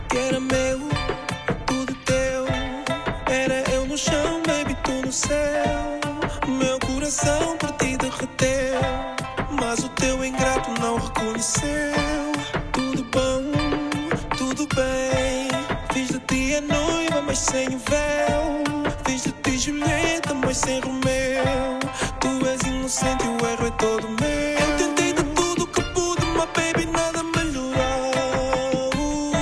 que era meu, tudo teu. Era eu no chão, baby, tu no céu. Meu coração por ti derreteu, mas o teu ingrato não reconheceu. Tudo bom, tudo bem. Fiz de ti a noiva, mas sem o véu. Fiz de ti Julieta, mas sem Romeu. Tu és inocente e o erro é todo meu. Eu tentei de tudo que pude, mas baby, nada melhorou.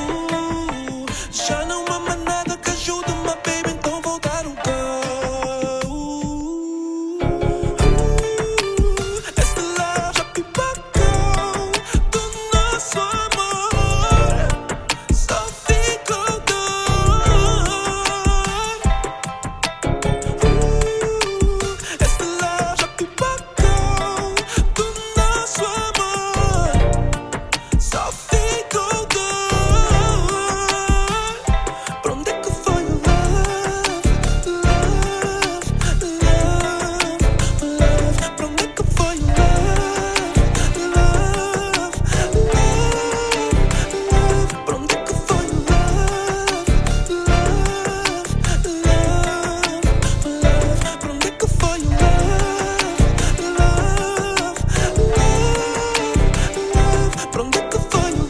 Já não há mais nada que ajude, mas baby, então vou dar um go. Esta love já pipocou do nosso amor, só ficou dor. Esta love já pipocou do nosso amor, só ficou dor. Pra onde é que foi o love, love, love, love? Pra onde é que foi o love, love, love? Pra onde é que foi o love, love, love? Pra onde é que foi o love, love, love? Pra onde é que foi o love?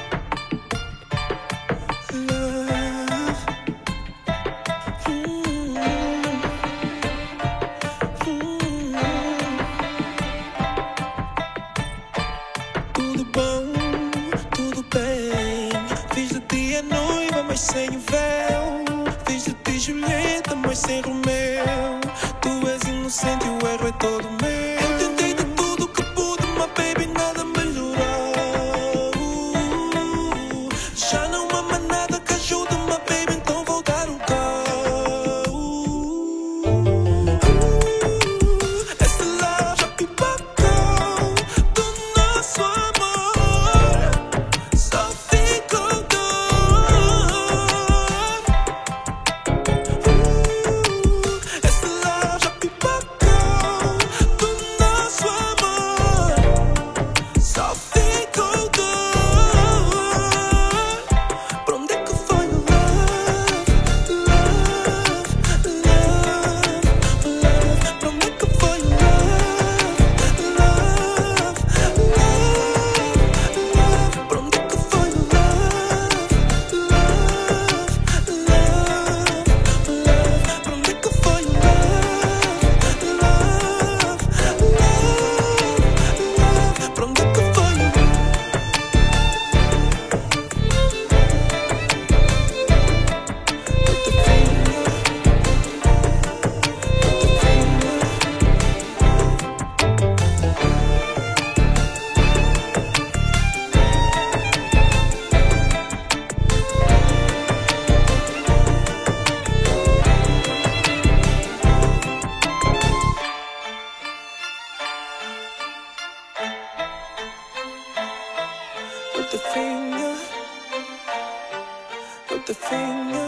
Tudo bom, tudo bem. Fiz de ti a noiva, mas sem o véu. Fiz de ti Julieta, mas sem Romeu. Tu és inocente e o erro é todo meu. Eu tentei de tudo que pude, mas baby, nada melhorou. Já não há mais nada que ajude, mas baby, então vou dar um go. Esta love já pipocou do nosso amor, só ficou dor. Esta love já pipocou do nosso amor, só ficou dor. Pra onde é que foi o love, love, love, love? Pra onde é que foi o love, love, love? Pra onde é que foi o love, love, love, love? Pra onde é que foi o love, love, love? Pra onde é que foi o Put the finger, put the finger.